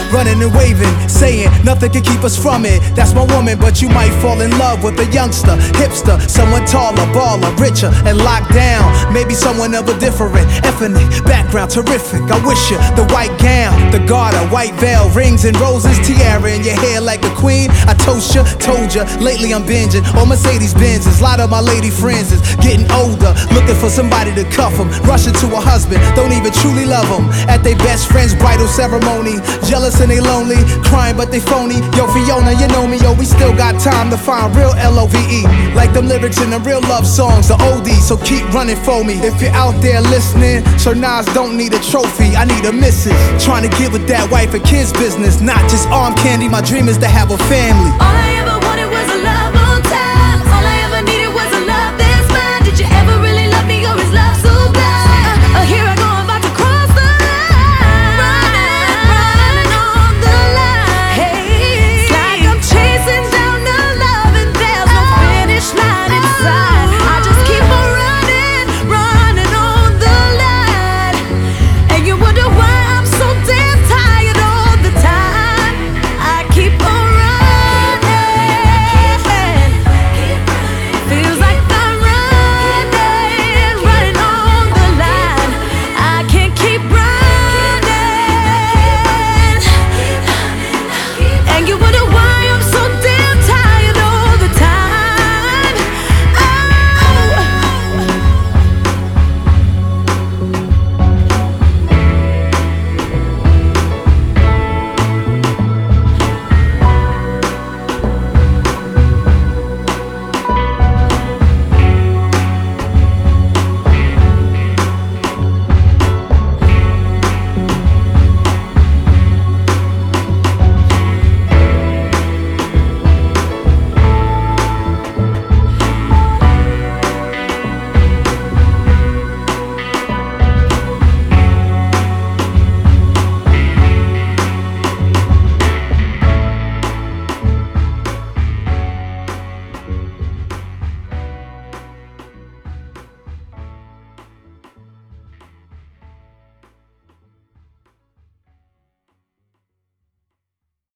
running and waving, saying nothing can keep us from it. That's my woman, but you might fall in love with a youngster, hipster, someone taller, baller, richer, and locked down. Maybe someone of a different ethnic background, terrific. I wish you the white gown, the garter, white veil, rings and roses, tiara in your hair like a queen. I toast you, told you, lately I'm binging on Mercedes Benzes. A lot of my lady friends is getting older, looking for somebody to cuff them, rushing to a husband, don't even truly love them. At their best friend's bridal ceremony, jealous and they lonely, crying but they phony. Yo Fiona, you know me, yo, we still got time to find real L-O-V-E, like them lyrics in the real love songs, the oldies, so keep running for me. If you're out there listening, Sir Nas don't need a trophy, I need a missus, trying to get with that wife and kids business, not just arm candy. My dream is to have a family. All I ever